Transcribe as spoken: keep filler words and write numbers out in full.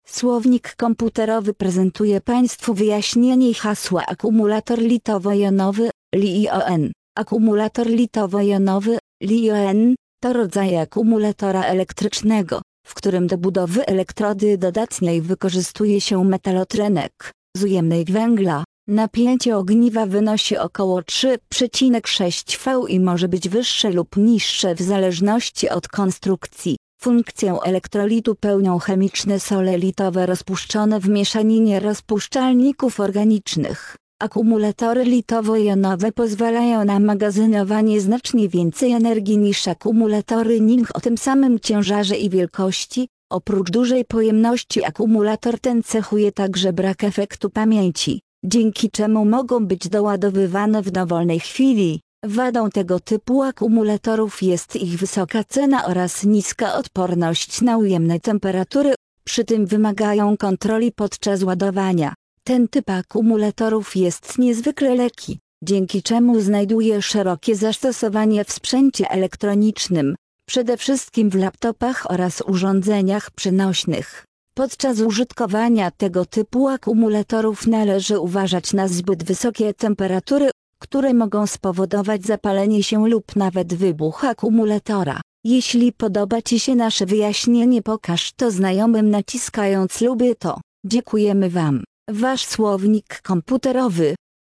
Słownik komputerowy prezentuje Państwu wyjaśnienie hasła akumulator litowo-jonowy, Li-ion. Akumulator litowo-jonowy, Li-ion, to rodzaj akumulatora elektrycznego, w którym do budowy elektrody dodatniej wykorzystuje się metalotrenek z ujemnej węgla. Napięcie ogniwa wynosi około trzy przecinek sześć V i może być wyższe lub niższe w zależności od konstrukcji. Funkcję elektrolitu pełnią chemiczne sole litowe rozpuszczone w mieszaninie rozpuszczalników organicznych. Akumulatory litowo-jonowe pozwalają na magazynowanie znacznie więcej energii niż akumulatory Ning o tym samym ciężarze i wielkości. Oprócz dużej pojemności akumulator ten cechuje także brak efektu pamięci, dzięki czemu mogą być doładowywane w dowolnej chwili. Wadą tego typu akumulatorów jest ich wysoka cena oraz niska odporność na ujemne temperatury, przy tym wymagają kontroli podczas ładowania. Ten typ akumulatorów jest niezwykle lekki, dzięki czemu znajduje szerokie zastosowanie w sprzęcie elektronicznym, przede wszystkim w laptopach oraz urządzeniach przenośnych. Podczas użytkowania tego typu akumulatorów należy uważać na zbyt wysokie temperatury, które mogą spowodować zapalenie się lub nawet wybuch akumulatora. Jeśli podoba Ci się nasze wyjaśnienie, pokaż to znajomym naciskając lubię to. Dziękujemy Wam. Wasz słownik komputerowy.